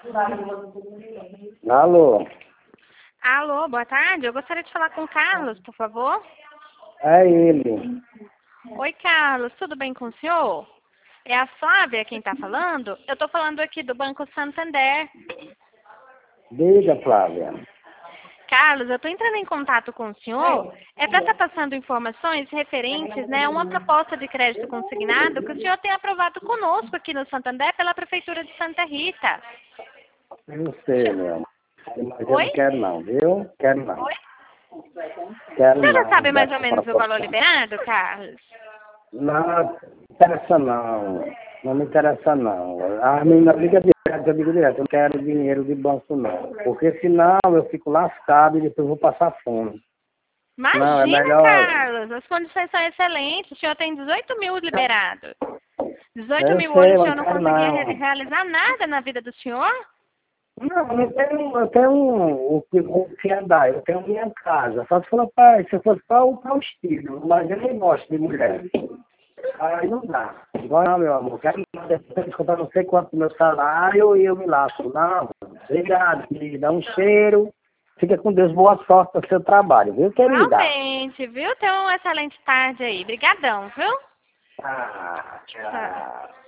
Alô? Alô, boa tarde. Eu gostaria de falar com o Carlos, por favor. É ele. Oi, Carlos. Tudo bem com o senhor? É a Flávia quem está falando? Eu estou falando aqui do Banco Santander. Diga, Flávia. Carlos, eu estou entrando em contato com o senhor. É para estar passando informações referentes, né, a uma proposta de crédito consignado que o senhor tem aprovado conosco aqui no Santander pela Prefeitura de Santa Rita. Eu não sei, meu. Mas eu Oi? não quero não, viu? Quero não. Oi? Quero O senhor já não. sabe mais ou Dessa menos o valor proposta. liberado, Carlos? Não interessa não. Não me interessa não. A menina liga direto, eu digo direto, eu não quero dinheiro de banco não. Porque senão eu fico lascado e depois vou passar fome. Não, é Imagina, melhor. Carlos, as condições são excelentes. O senhor tem 18 mil liberados. 18 Eu mil hoje sei, o eu senhor não não quero conseguia não. realizar nada na vida do senhor? Não, eu tenho o que é dar, eu tenho minha casa. Só se for pai, se fosse para o estilo, mas eu nem gosto de mulher. Aí não dá. Agora, meu amor, quero descontar não sei quanto do meu salário e eu me lasco. Não, obrigado, me dá um cheiro. Fica com Deus, boa sorte no seu trabalho, viu, querida? Realmente, viu? Tenha uma excelente tarde aí. Obrigadão, viu? Ah, Tchau. tchau.